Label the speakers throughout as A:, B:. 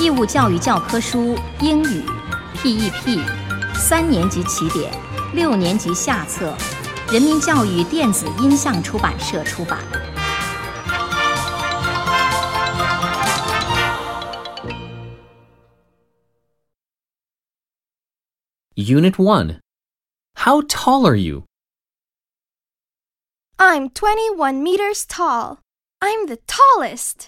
A: 义务教育教科书英语 PEP 3年级起点6年级下册，人民教育电子音像出版社出版。
B: Unit 1. How tall are you?
C: I'm 21 meters tall. I'm the tallest.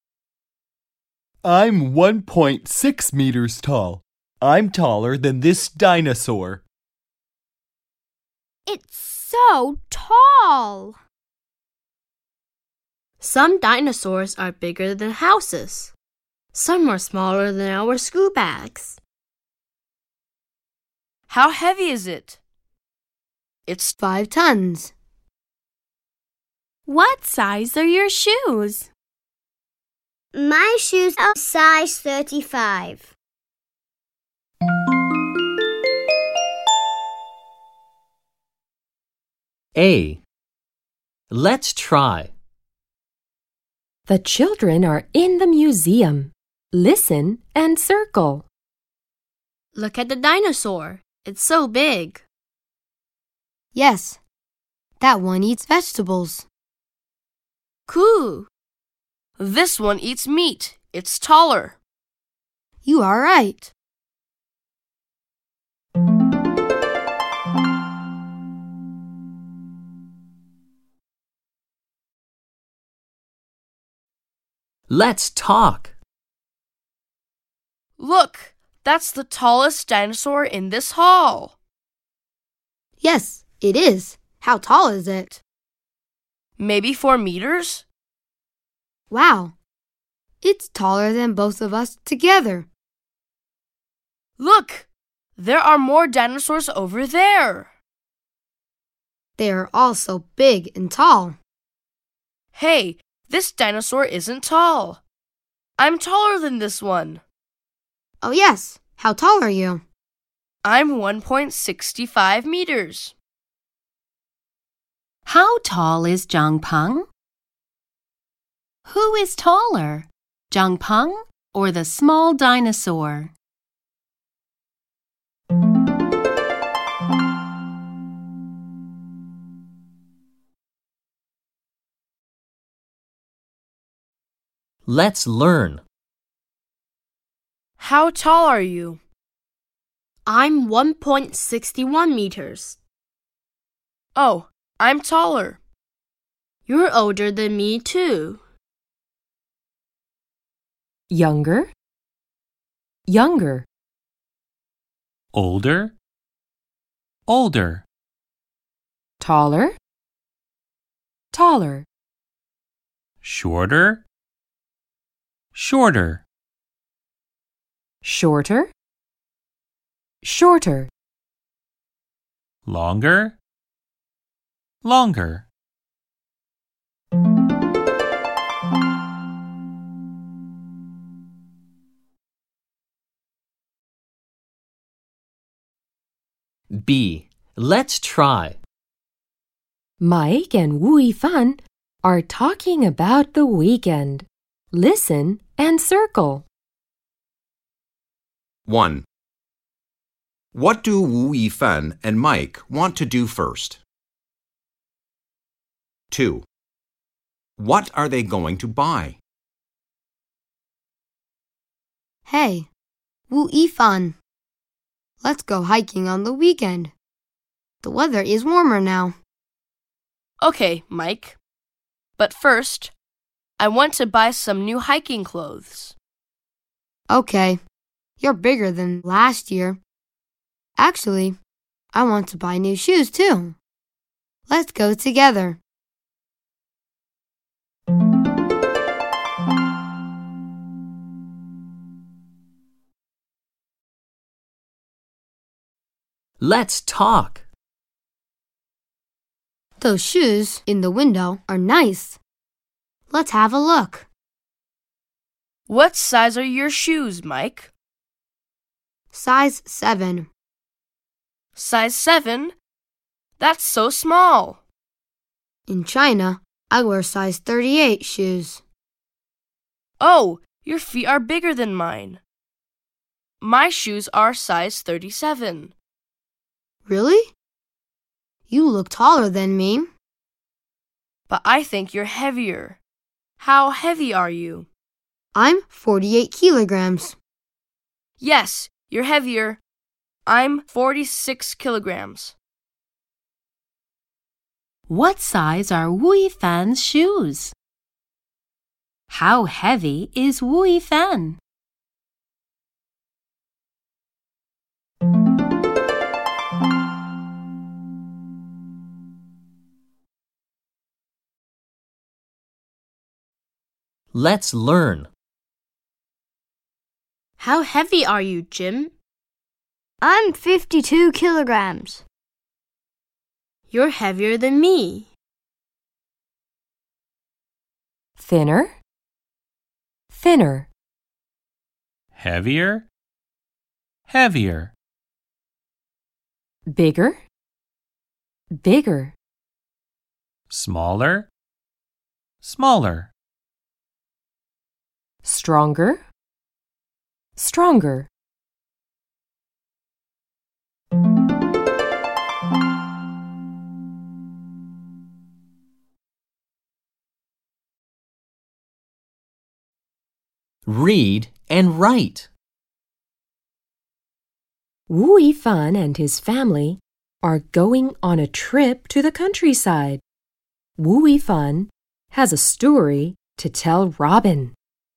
D: I'm 1.6 meters tall. I'm taller than this dinosaur.
C: It's so tall.
E: Some dinosaurs are bigger than houses. Some are smaller than our school bags.
F: How heavy is it?
E: It's 5 tons.
C: What size are your shoes?
G: My shoes are size 35.
B: A. Let's try.
H: The children are in the museum. Listen and circle.
E: Look at the dinosaur. It's so big.
I: Yes, that one eats vegetables.
F: Cool. This one eats meat. It's taller.
I: You are right.
B: Let's talk.
F: Look, that's the tallest dinosaur in this hall.
I: Yes, it is. How tall is it?
F: Maybe 4 meters?
I: Wow. It's taller than both of us together.
F: Look, there are more dinosaurs over there.
I: They are all so big and tall.
F: Hey, this dinosaur isn't tall. I'm taller than this one.
I: Oh yes, how tall are you?
F: I'm 1.65 meters.
A: How tall is Zhang Peng? Who is taller, Zhang Peng or the small dinosaur?
B: Let's learn.
F: How tall are you?
E: I'm 1.61 meters.
F: Oh, I'm taller.
E: You're older than me too.
H: Younger. Younger.
J: Older. Older.
H: Taller. Taller.
J: Shorter. Shorter.
H: Shorter. Shorter.
J: Longer. Longer.
B: B. Let's try.
H: Mike and Wu Yifan are talking about the weekend. Listen and circle.
K: 1. What do Wu Yifan and Mike want to do first? 2. What are they going to buy?
I: Hey, Wu Yifan. Let's go hiking on the weekend. The weather is warmer now.
F: Okay, Mike. But first, I want to buy some new hiking clothes.
I: Okay, you're bigger than last year. Actually, I want to buy new shoes too. Let's go together.
B: Let's talk.
I: Those shoes in the window are nice. Let's have a look.
F: What size are your shoes, Mike?
I: Size 7.
F: Size 7? That's so small.
I: In China, I wear size 38 shoes.
F: Oh, Your feet are bigger than mine. My shoes are size 37.
I: Really? You look taller than me.
F: But I think you're heavier. How heavy are you?
I: I'm 48 kilograms.
F: Yes, you're heavier. I'm 46 kilograms.
A: What size are Wu Yifan's shoes? How heavy is Wu Yifan?
B: Let's learn.
E: How heavy are you, Jim?
G: I'm 52 kilograms.
E: You're heavier than me.
H: Thinner, thinner.
J: Heavier, heavier.
H: Bigger, bigger.
J: Smaller, smaller.
H: Stronger, stronger.
B: Read and write.
H: Wu Yifan and his family are going on a trip to the countryside. Wu Yifan has a story to tell Robin.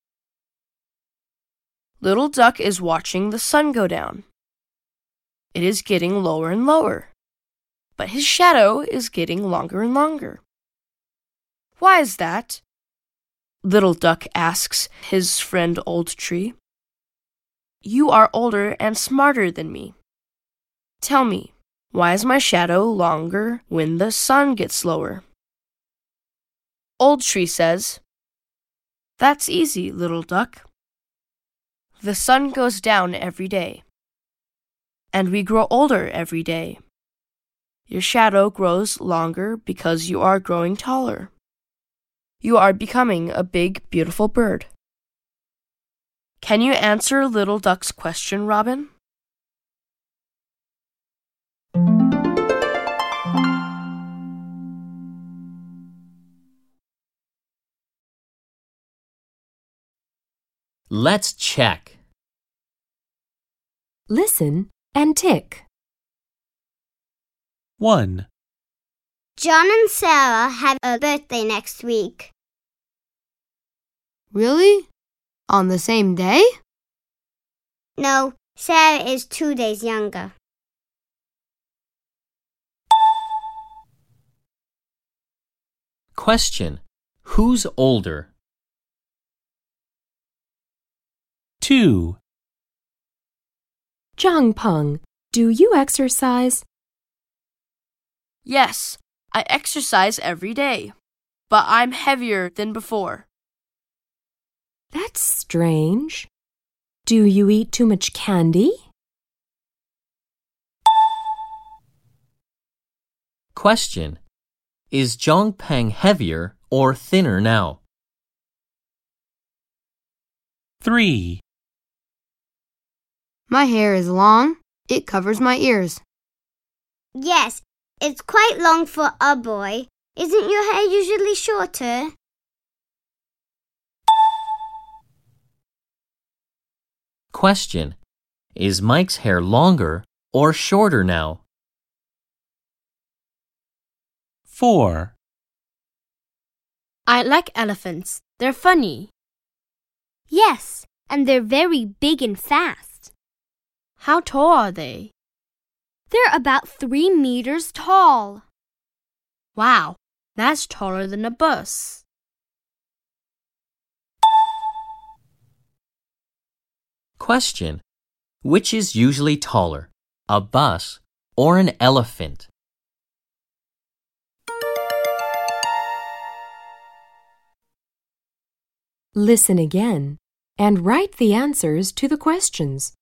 F: Little Duck is watching the sun go down. It is getting lower and lower, but his shadow is getting longer and longer. Why is that? Little Duck asks his friend Old Tree. You are older and smarter than me. Tell me, why is my shadow longer when the sun gets lower? Old Tree says, That's easy, Little Duck. The sun goes down every day, and we grow older every day. Your shadow grows longer because you are growing taller. You are becoming a big, beautiful bird. Can you answer Little Duck's question, Robin?
B: Let's check.
H: Listen and tick.
J: 1,
G: John and Sarah have a birthday next week.
I: Really? On the same day?
G: No, Sarah is 2 days younger.
B: Question. Who's older?
J: 2,
H: Zhang Peng, do you exercise?
F: Yes, I exercise every day, but I'm heavier than before.
H: That's strange. Do you eat too much candy?
B: Question. Is Zhongpeng heavier or thinner now?
J: 3,
I: My hair is long. It covers my ears.
G: Yes, it's quite long for a boy. Isn't your hair usually shorter?
B: Question. Is Mike's hair longer or shorter now?
J: 4,
E: I like elephants. They're funny.
C: Yes, and they're very big and fast.
E: How tall are they?
C: They're about 3 meters tall.
E: Wow, that's taller than a bus.
B: Question. Which is usually taller, a bus or an elephant?
H: Listen again and write the answers to the questions.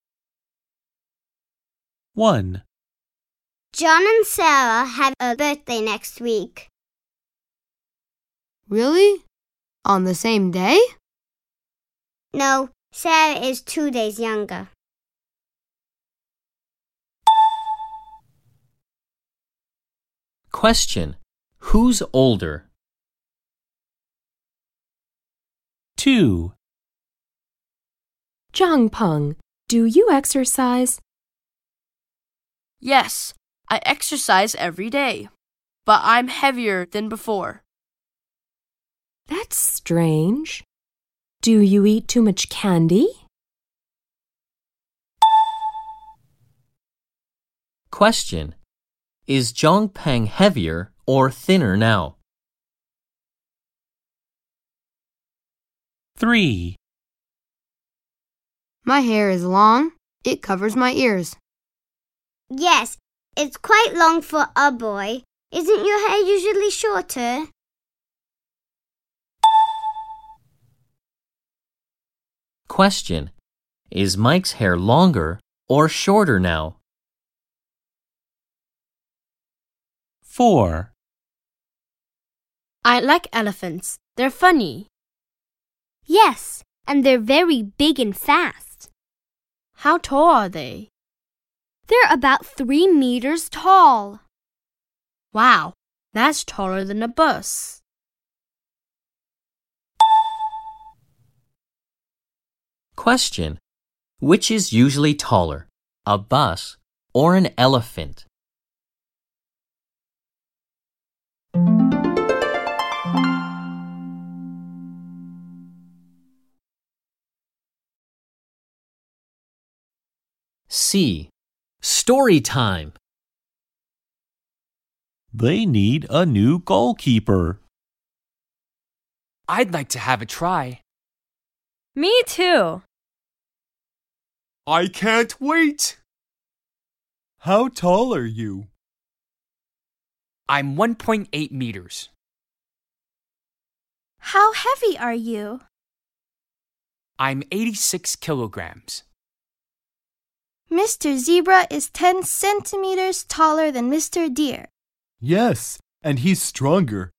J: 1,
G: John and Sarah have a birthday next week.
I: Really? On the same day?
G: No, Sarah is 2 days younger.
B: Question. Who's older?
J: 2,
H: Zhang Peng, do you exercise?
F: Yes, I exercise every day, but I'm heavier than before.
H: That's strange. Do you eat too much candy?
B: Question. Is Zhongpeng heavier or thinner now?
J: 3,
I: My hair is long. It covers my ears.
G: Yes, it's quite long for a boy. Isn't your hair usually shorter?
B: Question. Is Mike's hair longer or shorter now?
J: 4,
E: I like elephants. They're funny.
C: Yes, and they're very big and fast.
E: How tall are they?
C: They're about 3 meters tall.
E: Wow, that's taller than a bus.
B: Question. Which is usually taller, a bus or an elephant? C. Story time.
J: they need a new goalkeeper.
L: I'd like to have a try.
E: Me too.
D: I can't wait. How tall are you?
L: I'm 1.8 meters.
C: How heavy are you?
L: I'm 86 kilograms.
C: Mr. Zebra is 10 centimeters taller than Mr. Deer.
D: Yes, and he's stronger.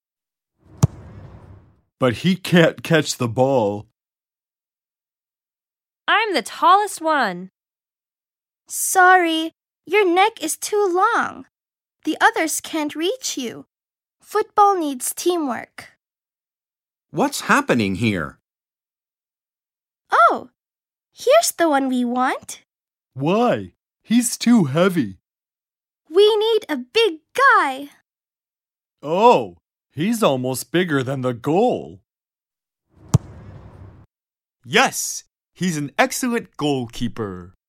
D: But he can't catch the ball.
E: I'm the tallest one.
C: Sorry, your neck is too long. The others can't reach you. Football needs teamwork.
K: What's happening here?
C: Oh, here's the one we want.
D: Why? He's too heavy.
C: We need a big guy.
D: Oh, he's almost bigger than the goal.
M: Yes, he's an excellent goalkeeper.